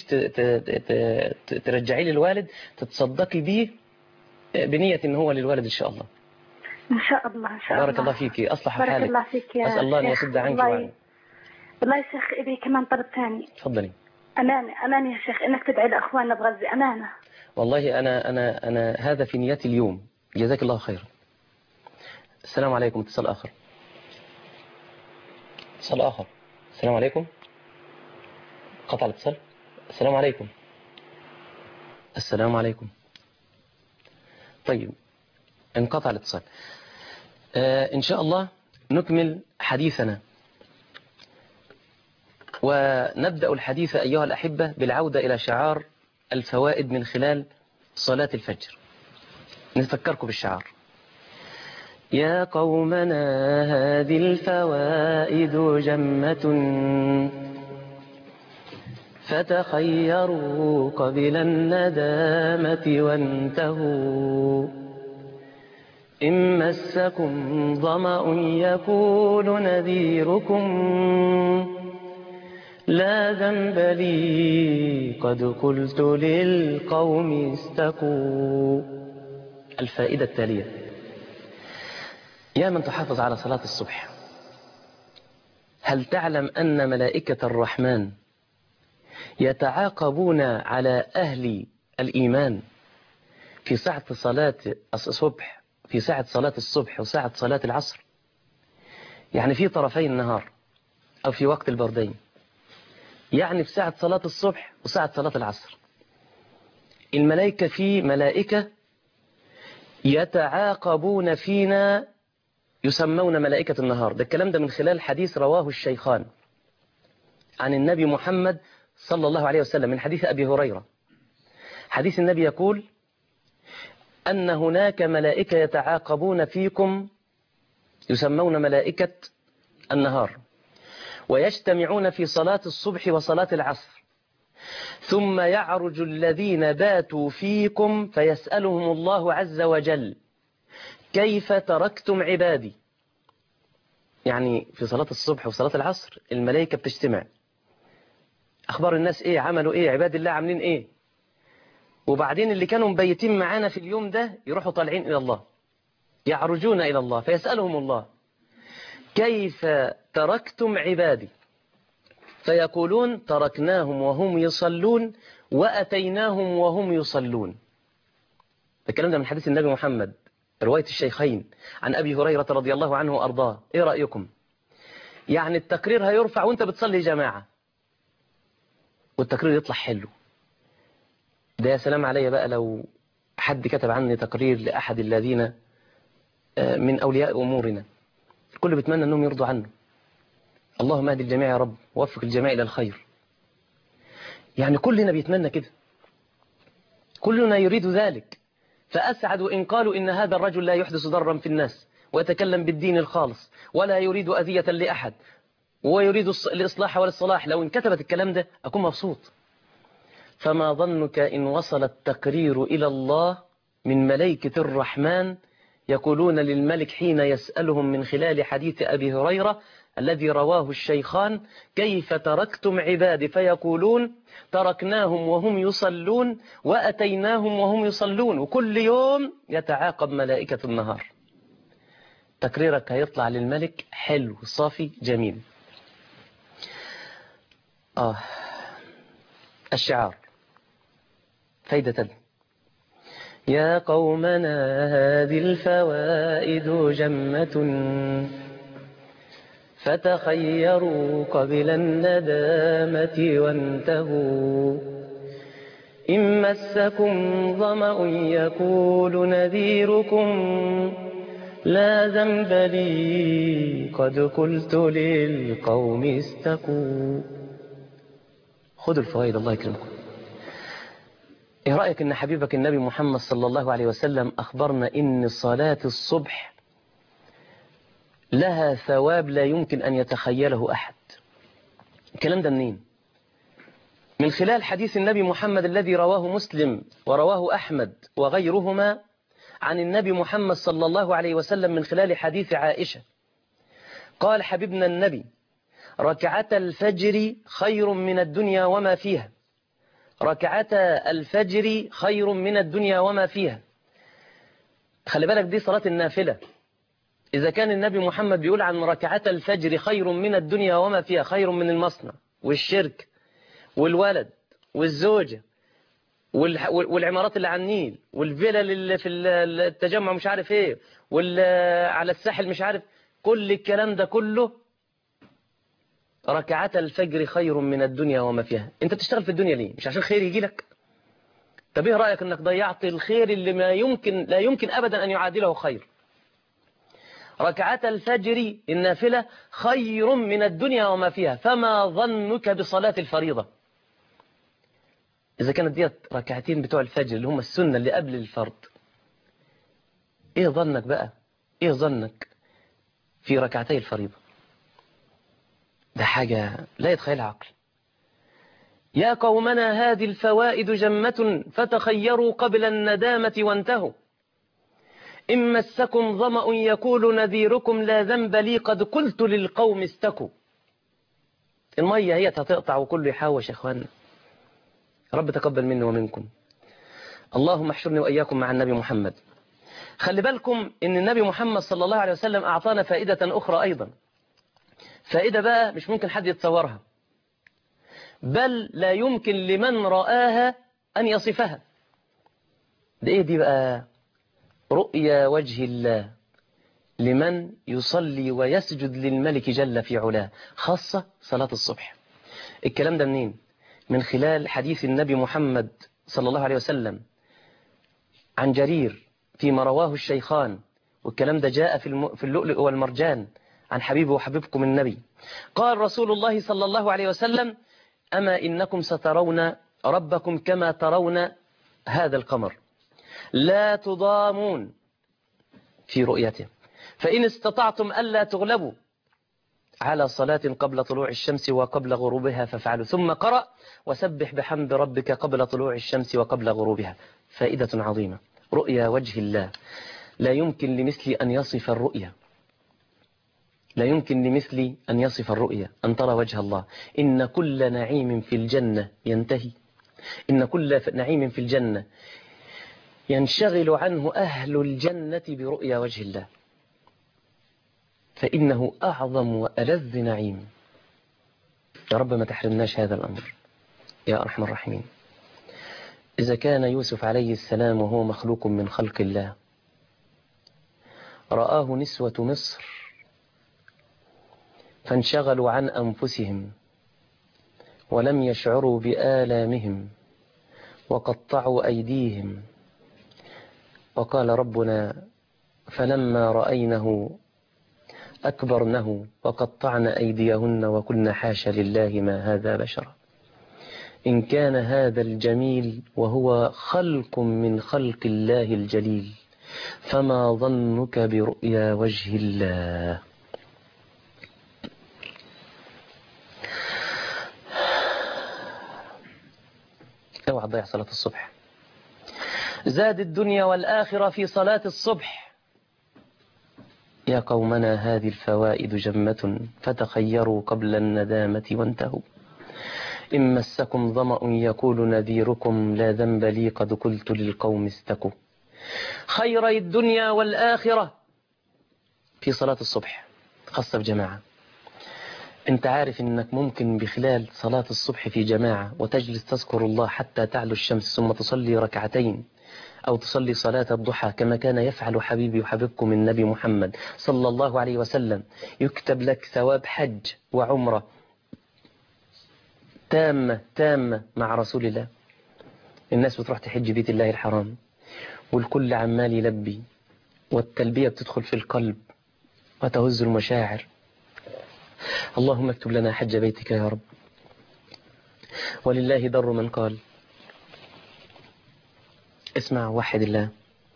ترجعي للوالد تتصدقي به بنية إن هو للوالد إن شاء الله. إن شاء الله إن شاء الله. بارك الله فيك. أصلح بارك حالك. الله فيك يا أسأل الله أن شيخ. يسد عنك وعنك. والله يا شيخ إبي كمان طلب ثاني. تفضلي. أمانة يا شيخ إنك تدعي لأخواننا بغزة أمانة. والله أنا هذا في نيتي اليوم. جزاك الله خيرا. السلام عليكم. اتصال آخر. اتصال آخر. السلام عليكم. قطع الاتصال. السلام عليكم. السلام عليكم. طيب انقطع الاتصال. إن شاء الله نكمل حديثنا ونبدأ الحديث أيها الأحبة بالعودة إلى شعار الفوائد من خلال صلاة الفجر. نذكركم بالشعار. يا قومنا هذه الفوائد جمة فتخيروا قبل الندامة وانتهوا إن مسكم ظمأ يكون نذيركم لا ذنب لي قد قلت للقوم استقوا. الفائدة التالية: يا من تحافظ على صلاة الصبح، هل تعلم أن ملائكة الرحمن يتعاقبون على أهل الإيمان في ساعة صلاة الصبح، في ساعة صلاة الصبح وساعة صلاة العصر؟ يعني في طرفي النهار أو في وقت البردين، يعني في ساعة صلاة الصبح وساعة صلاة العصر الملائكة في ملائكة يتعاقبون فينا يسمون ملائكة النهار. ده الكلام ده من خلال حديث رواه الشيخان عن النبي محمد صلى الله عليه وسلم من حديث أبي هريرة. حديث النبي يقول أن هناك ملائكة يتعاقبون فيكم يسمون ملائكة النهار ويجتمعون في صلاة الصبح وصلاة العصر، ثم يعرج الذين باتوا فيكم فيسألهم الله عز وجل كيف تركتم عبادي. يعني في صلاة الصبح وصلاة العصر الملائكة بتجتمع، أخبار الناس إيه، عملوا إيه، عباد الله عاملين إيه، وبعدين اللي كانوا مبيتين معانا في اليوم ده يروحوا طالعين إلى الله، يعرجون إلى الله فيسألهم الله كيف تركتم عبادي، فيقولون تركناهم وهم يصلون وأتيناهم وهم يصلون. الكلام ده من حديث النبي محمد رواية الشيخين عن أبي هريرة رضي الله عنه وأرضاه. إيه رأيكم؟ يعني التقرير هيرفع وانت بتصلي جماعة والتقرير يطلع حلو. ده يا سلام عليا بقى لو حد كتب عني تقرير لأحد الذين من أولياء أمورنا، الكل بيتمنى أنهم يرضوا عنه. اللهم اهد الجميع يا رب ووفق الجميع إلى الخير. يعني كلنا بيتمنى كده، كلنا يريد ذلك. فأسعد إن قالوا إن هذا الرجل لا يحدث ضرا في الناس ويتكلم بالدين الخالص ولا يريد أذية لأحد ويريد الإصلاح والصلاح. لو انكتبت الكلام ده أكون مبسوط. فما ظنك إن وصل التقرير إلى الله من ملائكة الرحمن يقولون للملك حين يسألهم من خلال حديث أبي هريرة الذي رواه الشيخان: كيف تركتم عبادي؟ فيقولون: تركناهم وهم يصلون وأتيناهم وهم يصلون. وكل يوم يتعاقب ملائكة النهار. تقريرك هيطلع للملك حلو صافي جميل. الشعار فايدة تانية: يا قومنا هذه الفوائد جمة فتخيروا قبل الندامة وانتهوا. إن مسكم ظمأ يقول نذيركم لا ذنب لي قد قلت للقوم استكوا. خذوا الفوائد الله يكرمكم. ايه رأيك ان حبيبك النبي محمد صلى الله عليه وسلم اخبرنا ان صلاة الصبح لها ثواب لا يمكن ان يتخيله احد؟ الكلام ده منين؟ من خلال حديث النبي محمد الذي رواه مسلم ورواه احمد وغيرهما عن النبي محمد صلى الله عليه وسلم من خلال حديث عائشة. قال حبيبنا النبي: ركعتا الفجر خير من الدنيا وما فيها. ركعتا الفجر خير من الدنيا وما فيها. خلي بالك دي صلاة النافلة. إذا كان النبي محمد بيقول عن ركعتا الفجر خير من الدنيا وما فيها، خير من المصنع والشرك والولد والزوجة والعمارات اللي على النيل والفلل اللي في التجمع مش عارف ايه على الساحل مش عارف، كل الكلام ده كله ركعات الفجر خير من الدنيا وما فيها. انت بتشتغل في الدنيا ليه؟ مش عشان خير يجيلك؟ طب ايه رأيك انك ضيعت الخير اللي لا يمكن ابدا ان يعادله خير؟ ركعات الفجر النافلة خير من الدنيا وما فيها، فما ظنك بصلاة الفريضة؟ إذا كانت ديت ركعتين بتوع الفجر اللي هم السنة اللي قبل الفرض، إيه ظنك بقى؟ إيه ظنك في ركعتي الفريضة؟ ده حاجة لا يتخيلها عقل. يا قومنا هذه الفوائد جمة فتخيروا قبل الندامة وانتهوا. إن مسكم ظمأ يقول نذيركم لا ذنب لي قد قلت للقوم استكوا. المية هي هتقطع وكله يحاوش يا إخواننا. رب تقبل مني ومنكم. اللهم احشرني وإياكم مع النبي محمد. خلي بالكم إن النبي محمد صلى الله عليه وسلم أعطانا فائدة أخرى أيضا. فائدة بقى مش ممكن حد يتصورها، بل لا يمكن لمن رآها أن يصفها. ده إيه دي بقى؟ رؤيا وجه الله لمن يصلي ويسجد للملك جل في علاه، خاصة صلاة الصبح. الكلام ده منين؟ من خلال حديث النبي محمد صلى الله عليه وسلم عن جرير فيما رواه الشيخان، والكلام ده جاء في اللؤلؤ والمرجان عن حبيبه وحبيبكم النبي. قال رسول الله صلى الله عليه وسلم: أما إنكم سترون ربكم كما ترون هذا القمر لا تضامون في رؤيته، فإن استطعتم ألا تغلبوا على صلاة قبل طلوع الشمس وقبل غروبها فافعلوا. ثم قرأ: وسبح بحمد ربك قبل طلوع الشمس وقبل غروبها. فائدة عظيمة. رؤيا وجه الله لا يمكن لمثلي أن يصف الرؤيا، لا يمكن لمثلي أن يصف الرؤيا أن ترى وجه الله. إن كل نعيم في الجنة ينتهي، إن كل نعيم في الجنة ينشغل عنه أهل الجنة برؤيا وجه الله، فإنه أعظم وألذ نعيم. يا رب ما تحرمناش هذا الأمر يا أرحم الراحمين. إذا كان يوسف عليه السلام وهو مخلوق من خلق الله رآه نسوة مصر فانشغلوا عن أنفسهم ولم يشعروا بآلامهم وقطعوا أيديهم، وقال ربنا: فلما رأينه أكبرنه وقطعن أيديهن وقلن حاشا لله ما هذا بشرا إن كان هذا الجميل وهو خلق من خلق الله الجليل فما ظنك برؤيا وجه الله. اوعى تضيع صلاة الصبح. زاد الدنيا والآخرة في صلاة الصبح. يا قومنا هذه الفوائد جمة فتخيروا قبل الندامة وانتهوا. إن مسكم ظمأ يقول نذيركم لا ذنب لي قد قلت للقوم استكوا. خيري الدنيا والآخرة في صلاة الصبح خاصة بجماعة. انت عارف انك ممكن بخلال صلاة الصبح في جماعة وتجلس تذكر الله حتى تعلو الشمس ثم تصلي ركعتين أو تصلي صلاة الضحى كما كان يفعل حبيبي وحبيبكم النبي محمد صلى الله عليه وسلم. يكتب لك ثواب حج وعمرة تامة مع رسول الله. الناس بتروح تحج بيت الله الحرام والكل عمال يلبي والتلبية بتدخل في القلب وتهز المشاعر. اللهم اكتب لنا حج بيتك يا رب. ولله در من قال. اسمع وحد الله.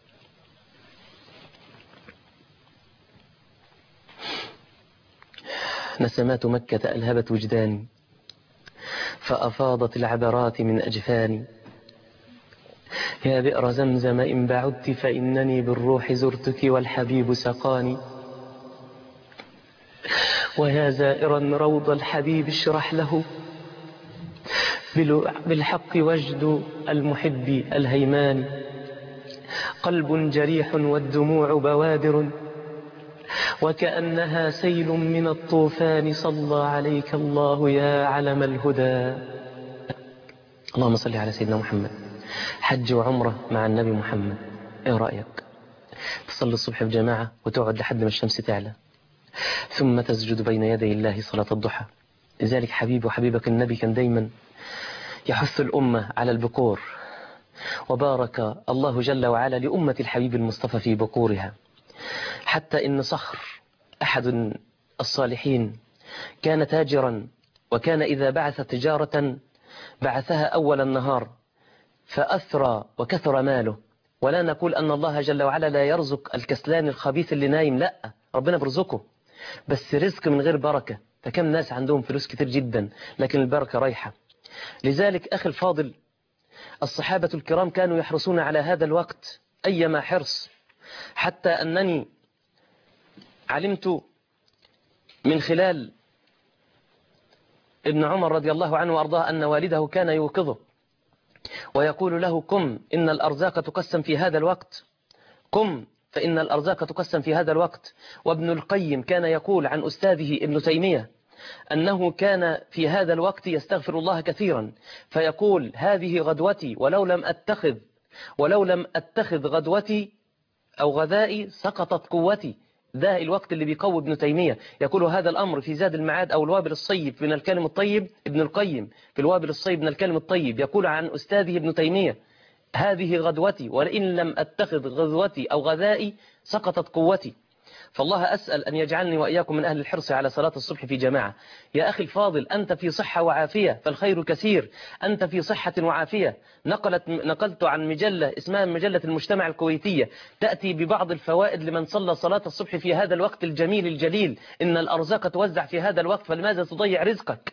نسمات مكة ألهبت وجداني فأفاضت العبرات من أجفاني. يا بئر زمزم إن بعدت فإنني بالروح زرتك والحبيب سقاني. ويا زائرا روض الحبيب اشرح له بالحق وجد المحب الهيمان. قلب جريح والدموع بوادر وكأنها سيل من الطوفان. صلى عليك الله يا علم الهدى. اللهم صل على سيدنا محمد. حج وعمرة مع النبي محمد. ايه رأيك تصلي الصبح في جماعة وتقعد لحد ما الشمس تعلى ثم تسجد بين يدي الله صلاة الضحى. لذلك حبيبي وحبيبك النبي كان دايما يحث الأمة على البكور. وبارك الله جل وعلا لأمة الحبيب المصطفى في بكورها. حتى إن صخر أحد الصالحين كان تاجرا وكان إذا بعث تجارة بعثها أول النهار فأثرى وكثر ماله. ولا نقول أن الله جل وعلا لا يرزق الكسلان الخبيث اللي نايم، لا، ربنا برزقه بس رزق من غير بركة. فكم ناس عندهم فلوس كتير جدا لكن البركة رايحة. لذلك أخي الفاضل الصحابة الكرام كانوا يحرصون على هذا الوقت أيما حرص، حتى أنني علمت من خلال ابن عمر رضي الله عنه وأرضاه أن والده كان يوقظه ويقول له قم إن الأرزاق تقسم في هذا الوقت، قم فإن الأرزاق تقسم في هذا الوقت. وابن القيم كان يقول عن أستاذه ابن تيمية أنه كان في هذا الوقت يستغفر الله كثيرا فيقول هذه غدوتي ولو لم أتخذ غدوتي أو غذائي سقطت قوتي. ده الوقت اللي بيقوي ابن تيمية. يقول هذا الأمر في زاد المعاد أو الوابل الصيب من الكلم الطيب. ابن القيم في الوابل الصيب من الكلم الطيب يقول عن أستاذه ابن تيمية هذه غدوتي ولئن لم أتخذ غدوتي أو غذائي سقطت قوتي. فالله أسأل أن يجعلني وإياكم من أهل الحرص على صلاة الصبح في جماعة. يا أخي الفاضل أنت في صحة وعافية فالخير كثير. أنت في صحة وعافية. نقلت عن مجلة اسمها مجلة المجتمع الكويتية تأتي ببعض الفوائد لمن صلى صلاة الصبح في هذا الوقت الجميل الجليل. إن الأرزاق توزع في هذا الوقت فلماذا تضيع رزقك؟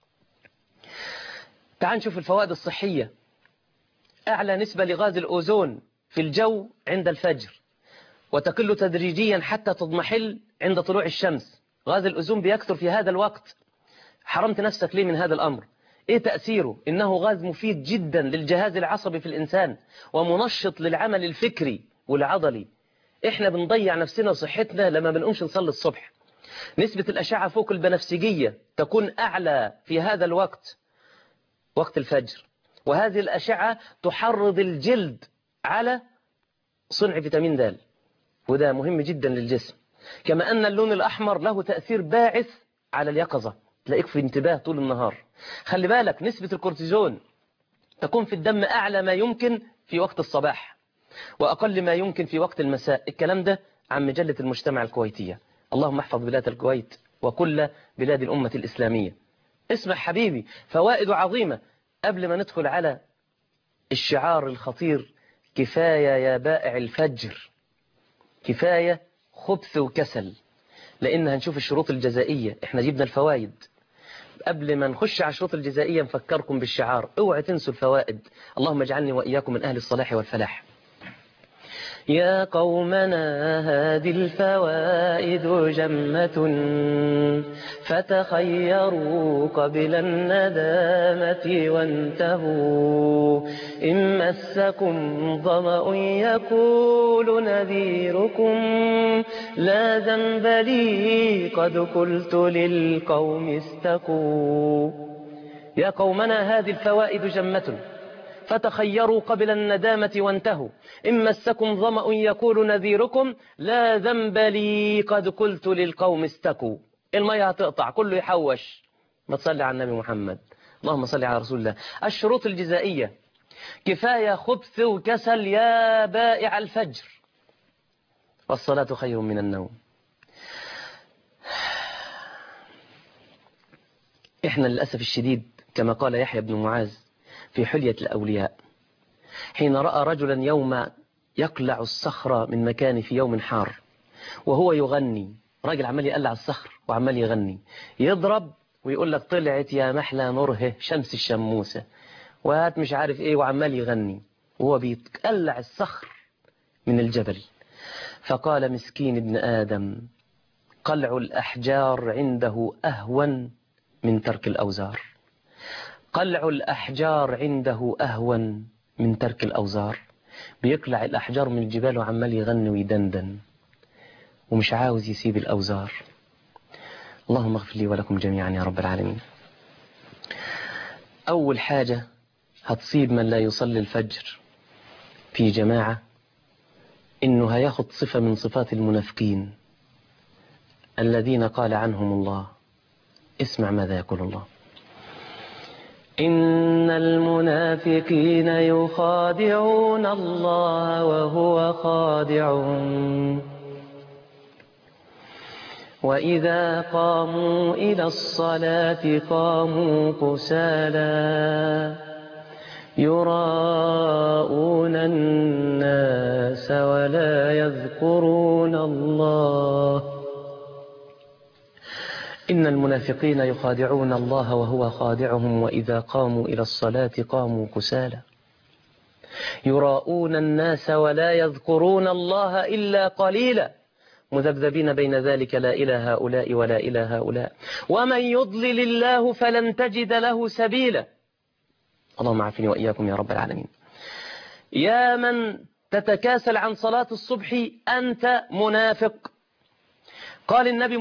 تعال نشوف الفوائد الصحية. أعلى نسبة لغاز الأوزون في الجو عند الفجر وتقل تدريجيا حتى تضمحل عند طلوع الشمس. غاز الأوزون بيكثر في هذا الوقت. حرمت نفسك ليه من هذا الأمر؟ إيه تأثيره؟ إنه غاز مفيد جدا للجهاز العصبي في الإنسان ومنشط للعمل الفكري والعضلي. إحنا بنضيع نفسنا وصحتنا لما بنقومش نصلي الصبح. نسبة الأشعة فوق البنفسجية تكون أعلى في هذا الوقت، وقت الفجر، وهذه الأشعة تحرض الجلد على صنع فيتامين د وده مهم جدا للجسم. كما أن اللون الأحمر له تأثير باعث على اليقظة، تلاقيك في انتباه طول النهار. خلي بالك نسبة الكورتيزون تكون في الدم أعلى ما يمكن في وقت الصباح وأقل ما يمكن في وقت المساء. الكلام ده عن مجلة المجتمع الكويتية. اللهم احفظ بلاد الكويت وكل بلاد الأمة الإسلامية. اسمع حبيبي، فوائد عظيمة. قبل ما ندخل على الشعار الخطير كفاية يا بائع الفجر، كفاية خبث وكسل، لأن هنشوف الشروط الجزائية. احنا جبنا الفوائد. قبل ما نخش على الشروط الجزائية نفكركم بالشعار، اوعى تنسوا الفوائد. اللهم اجعلني وإياكم من أهل الصلاح والفلاح. يا قومنا هذه الفوائد جمة، فتخيروا قبل الندامة وانتهوا. إن مسكم ظمأ يقول نذيركم، لا ذنب لي قد قلت للقوم استقوا. يا قومنا هذه الفوائد جمة، فتخيروا قبل الندامة وانتهوا. إن مسكم ظمأ يقول نذيركم، لا ذنب لي قد قلت للقوم استقوا. المية هتقطع، كله يحوش. ما تصلي على النبي محمد. اللهم صل على رسول الله. الشروط الجزائية: كفاية خبث وكسل يا بائع الفجر، والصلاة خير من النوم. احنا للأسف الشديد كما قال يحيى بن معاذ في حلية الأولياء، حين رأى رجلا يوم يقلع الصخرة من مكانه في يوم حار وهو يغني، راجل عمال يقلع الصخر وعمال يغني، يضرب ويقول لك طلعت يا محلى نوره شمس الشموسة وهات مش عارف ايه، وعمال يغني وهو بيتقلع الصخر من الجبل. فقال مسكين ابن آدم، قلع الأحجار عنده أهون من ترك الأوزار. قلع الأحجار عنده أهون من ترك الأوزار. بيقلع الأحجار من الجبال وعمال يغني ويدندن ومش عاوز يسيب الأوزار. اللهم اغفر لي ولكم جميعا يا رب العالمين. أول حاجة هتصيب من لا يصلي الفجر في جماعة، إنه هياخد صفة من صفات المنافقين الذين قال عنهم الله. اسمع ماذا يقول الله: إن المنافقين يخادعون الله وهو خادعهم، وإذا قاموا إلى الصلاة قاموا كسالى يراءون الناس ولا يذكرون الله. إن المنافقين يخادعون الله وهو خادعهم، وإذا قاموا إلى الصلاة قاموا كسالى يراءون الناس ولا يذكرون الله إلا قليلا، مذبذبين بين ذلك لا إلى هؤلاء ولا إلى هؤلاء، ومن يضلل الله فلن تجد له سبيلا. اللهم عافني وإياكم يا رب العالمين. يا من تتكاسل عن صلاة الصبح أنت منافق. قال النبي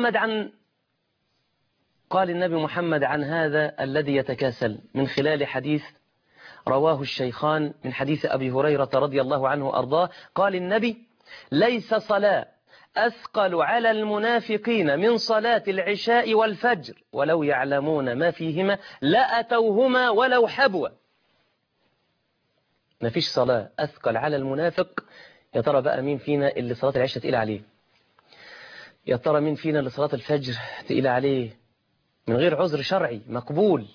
محمد عن هذا الذي يتكاسل من خلال حديث رواه الشيخان من حديث أبي هريرة رضي الله عنه أرضاه. قال النبي: ليس صلاة أثقل على المنافقين من صلاة العشاء والفجر، ولو يعلمون ما فيهما لأتوهما ولو حبوا. ما فيش صلاة أثقل على المنافق. يا ترى بقى مين فينا اللي صلاة العشاء تقيلة عليه؟ يا ترى مين فينا اللي صلاة الفجر تقيلة عليه من غير عذر شرعي مقبول؟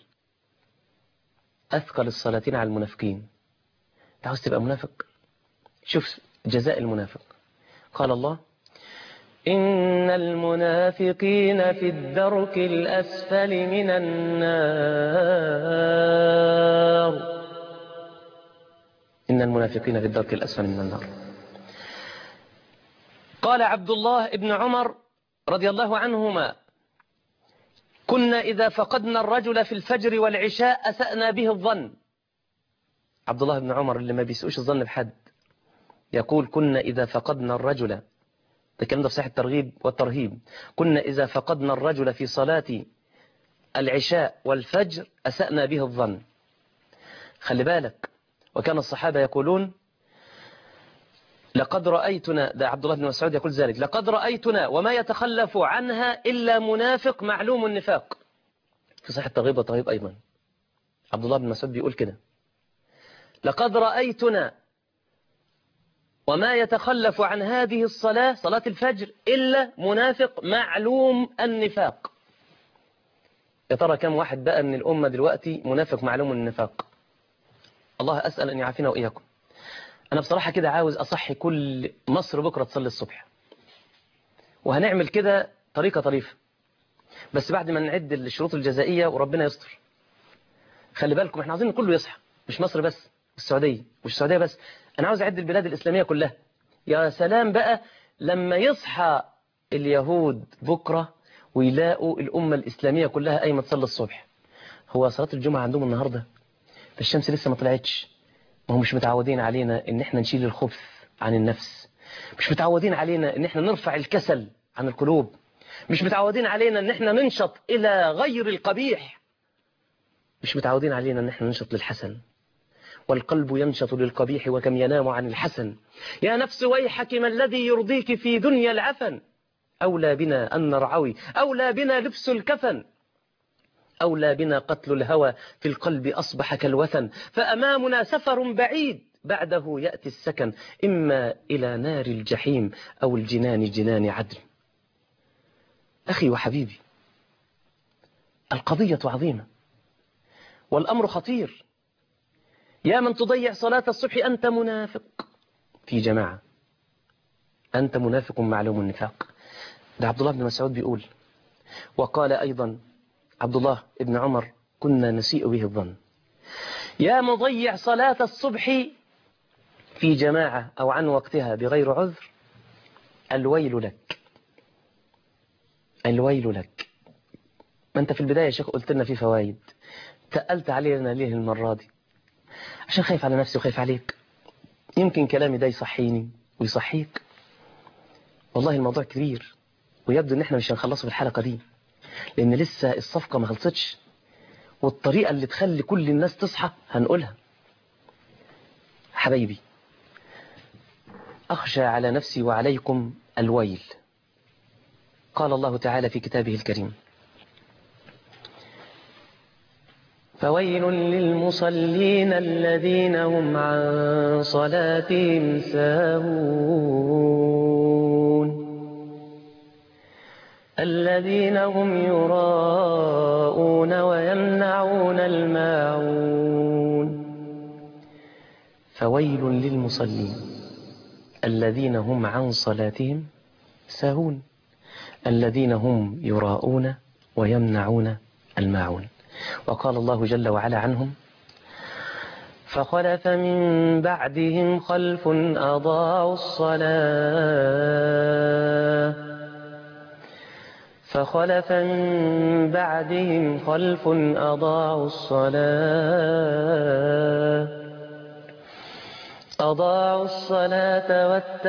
أثقل الصلاتين على المنافقين. عاوز تبقى منافق؟ شوف جزاء المنافق. قال الله: إن المنافقين في الدرك الأسفل من النار. إن المنافقين في الدرك الأسفل من النار. قال عبد الله بن عمر رضي الله عنهما: كنا إذا فقدنا الرجل في الفجر والعشاء أسأنا به الظن. عبد الله بن عمر اللي ما بيسؤش الظن بحد يقول: كنا إذا فقدنا الرجل، ده الكلام ده في صحيح الترغيب والترهيب، كنا إذا فقدنا الرجل في صلاة العشاء والفجر أسأنا به الظن. خلي بالك، وكان الصحابة يقولون: لقد رأيتنا، ده عبد الله بن مسعود يقول ذلك، لقد رأيتنا وما يتخلف عنها إلا منافق معلوم النفاق. في صحيح الترغيب والترهيب أيضا عبد الله بن مسعود بيقول كده: لقد رأيتنا وما يتخلف عن هذه الصلاة، صلاة الفجر، إلا منافق معلوم النفاق. يا ترى كم واحد بقى من الأمة دلوقتي منافق معلوم النفاق؟ الله أسأل أن يعافينا وإياكم. أنا بصراحة كده عاوز أصحي كل مصر بكرة تصلي الصبح، وهنعمل كده طريقة طريفة، بس بعد ما نعد الشروط الجزائية وربنا يستر. خلي بالكم احنا عاوزين كله يصحى، مش مصر بس، السعودية، مش السعودية بس، أنا عاوز أعد البلاد الإسلامية كلها. يا سلام بقى لما يصحى اليهود بكرة ويلاقوا الأمة الإسلامية كلها قايمة تصلي الصبح. هو صلاة الجمعة عندهم النهاردة؟ ده الشمس لسه ما طلعتش. ما هم مش متعودين علينا ان احنا نشيل الخبث عن النفس، مش متعودين علينا ان احنا نرفع الكسل عن القلوب، مش متعودين علينا ان احنا ننشط الى غير القبيح، مش متعودين علينا ان احنا ننشط للحسن. والقلب ينشط للقبيح وكم ينام عن الحسن. يا نفس ويحك ما الذي يرضيك في دنيا العفن. أولى بنا أن نرعوي، أولى بنا لبس الكفن، أولى بنا قتل الهوى في القلب أصبح كالوثن. فأمامنا سفر بعيد بعده يأتي السكن، إما إلى نار الجحيم أو الجنان جنان عدن. أخي وحبيبي، القضية عظيمة والأمر خطير. يا من تضيع صلاة الصبح أنت منافق في جماعة، أنت منافق معلوم النفاق. ده عبد الله بن مسعود بيقول، وقال أيضا عبد الله بن عمر كنا نسيء به الظن. يا مضيع صلاة الصبح في جماعة أو عن وقتها بغير عذر، الويل لك، الويل لك. ما أنت في البداية يا شيخ قلت لنا في فوائد، تقلت علينا ليه المرة دي؟ عشان خايف على نفسي وخايف عليك. يمكن كلامي ده يصحيني ويصحيك. والله الموضوع كبير، ويبدو ان احنا مش هنخلصه في الحلقة دي، لان لسه الصفقة ما خلصتش، والطريقة اللي تخلي كل الناس تصحى هنقولها. حبايبي، أخشى على نفسي وعليكم الويل. قال الله تعالى في كتابه الكريم: فويل للمصلين الذين هم عن صلاتهم ساهون الذين هم يراءون ويمنعون الماعون. فويل للمصلين الذين هم عن صلاتهم ساهون الذين هم يراءون ويمنعون الماعون. وقال الله جل وعلا عنهم: فخلف من بعدهم خلف أضاعوا الصلاة فخلف من بعدهم خلف أضاعوا الصلاة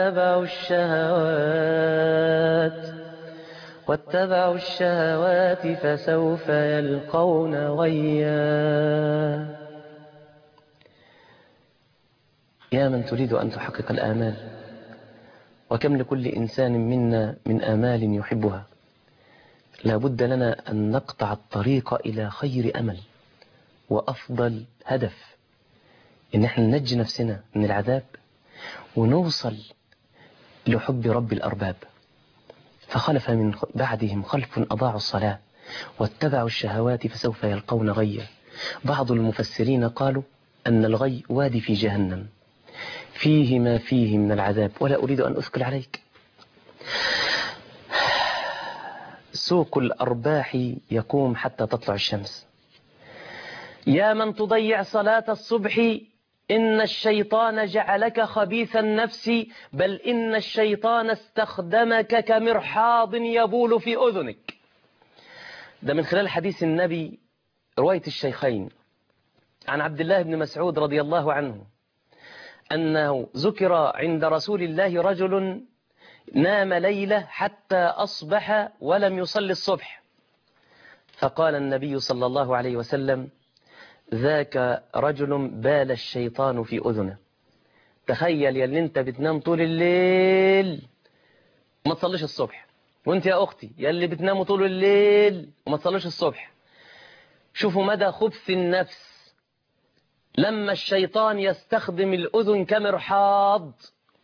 واتبعوا الشهوات فسوف يلقون غيا. يا من تريد أن تحقق الآمال، وكم لكل إنسان منا من آمال يحبها، لا بد لنا أن نقطع الطريق إلى خير أمل وأفضل هدف، إن احنا ننجي نفسنا من العذاب ونوصل لحب رب الأرباب. فخلف من بعدهم خلف أضاعوا الصلاة واتبعوا الشهوات فسوف يلقون غيا. بعض المفسرين قالوا أن الغي وادي في جهنم فيه ما فيه من العذاب، ولا أريد أن أثقل عليك. سوق الأرباح يقوم حتى تطلع الشمس. يا من تضيع صلاة الصبح، إن الشيطان جعلك خبيث النفس، بل إن الشيطان استخدمك كمرحاض يبول في أذنك. ده من خلال حديث النبي رواية الشيخين عن عبد الله بن مسعود رضي الله عنه أنه ذكر عند رسول الله رجل نام ليلة حتى أصبح ولم يصلي الصبح، فقال النبي صلى الله عليه وسلم: ذاك رجل بال الشيطان في أذنه. تخيل يا اللي انت بتنام طول الليل وما تصليش الصبح، وانت يا أختي يا اللي بتنام طول الليل وما تصليش الصبح، شوفوا مدى خبث النفس لما الشيطان يستخدم الأذن كمرحاض.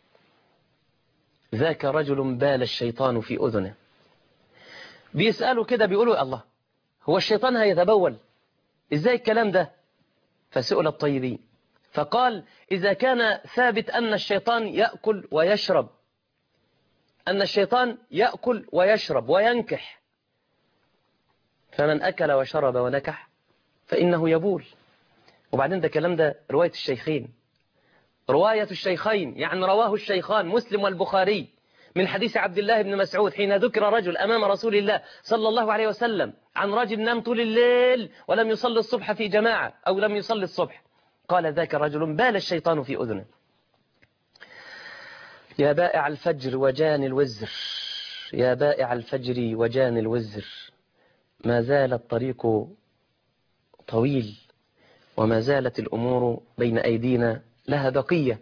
ذاك رجل بال الشيطان في أذنه. بيسألوا كده بيقولوا: الله، هو الشيطان هيتبول؟ إزاي الكلام ده؟ فسئل الطيبين فقال إذا كان ثابت أن الشيطان يأكل ويشرب، أن الشيطان يأكل ويشرب وينكح، فمن أكل وشرب ونكح فإنه يبول. وبعدين ده كلام ده رواية الشيخين، رواية الشيخين يعني رواه الشيخان مسلم والبخاري من حديث عبد الله بن مسعود حين ذكر رجل أمام رسول الله صلى الله عليه وسلم عن رجل نام طول الليل ولم يصلي الصبح في جماعة أو لم يصلي الصبح، قال ذاك رجل بال الشيطان في أذنه. يا بائع الفجر وجان الوزر، يا بائع الفجر وجان الوزر، ما زال الطريق طويل وما زالت الأمور بين أيدينا لها بقية.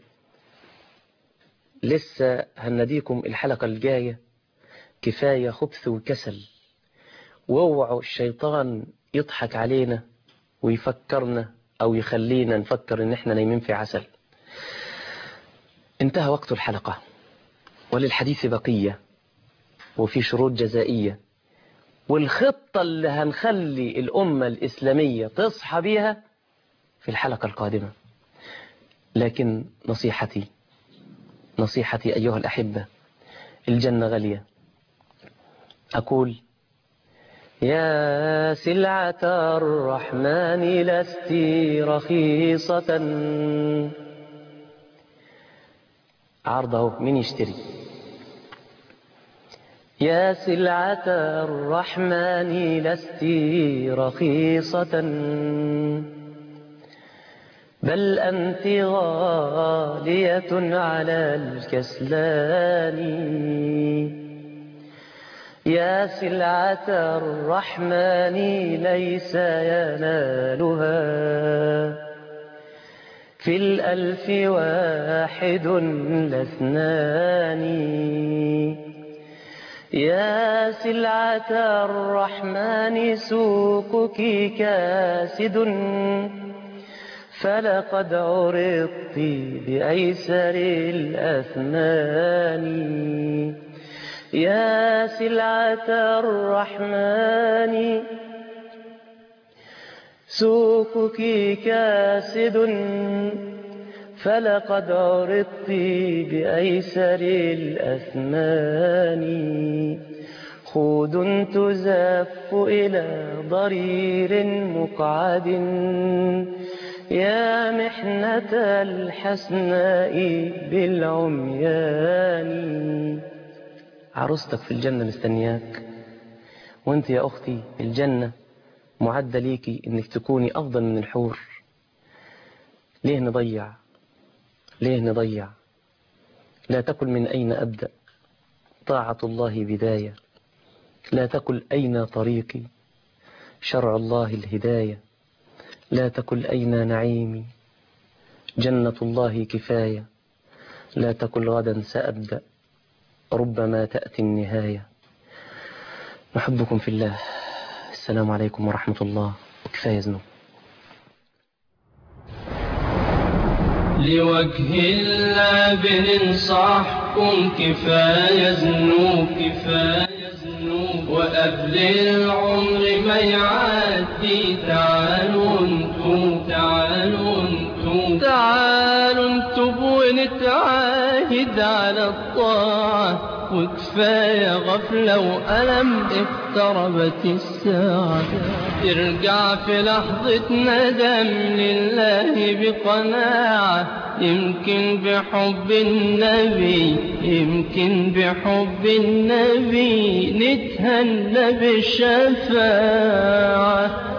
لسه هنديكم الحلقة الجاية، كفاية خبث وكسل، واوعوا الشيطان يضحك علينا ويفكرنا أو يخلينا نفكر إن احنا نايمين في عسل. انتهى وقت الحلقة وللحديث بقية وفي شروط جزائية، والخطة اللي هنخلي الأمة الإسلامية تصحى بيها في الحلقة القادمة. لكن نصيحتي أيها الأحبة، الجنة غالية. أقول يا سلعة الرحمن لست رخيصة، عرضه من يشتري؟ يا سلعة الرحمن لست رخيصة، بل أنت غالية على الكسلان. يا سلعة الرحمن ليس ينالها في الألف واحد لاثنان. يا سلعة الرحمن سوقك كاسد، فلقد عرضت بأيسر الأثمان. يا سلعة الرحمن سوقك كاسد، فلقد عرضت بأيسر الأثمان. خود تزف إلى ضرير مقعد، يا محنة الحسناء بالعميان. عروستك في الجنة مستنياك، وانت يا أختي الجنة معدة ليكي انك تكوني أفضل من الحور. ليه نضيع؟ ليه نضيع؟ لا تقل من أين أبدأ، طاعة الله بداية. لا تقل أين طريقي، شرع الله الهداية. لا تقل أين نعيمي، جنة الله كفاية. لا تقل غدا سأبدأ، ربما تأتي النهاية. نحبكم في الله. السلام عليكم ورحمة الله، وكفاية ذنوب. لوجه الله بننصحكم، كفاية ذنوب كفاية ذنوب، وقبل العمر ما يعدي تعالوا انتم، تعالوا انتم، تعالوا انتم ونتعاهد على الطاعة. وكفاية غفلة وألم، اقتربت الساعة. ارجع في لحظة ندم لله بقناعة، يمكن بحب النبي، يمكن بحب النبي نتهنى بالشفاعة.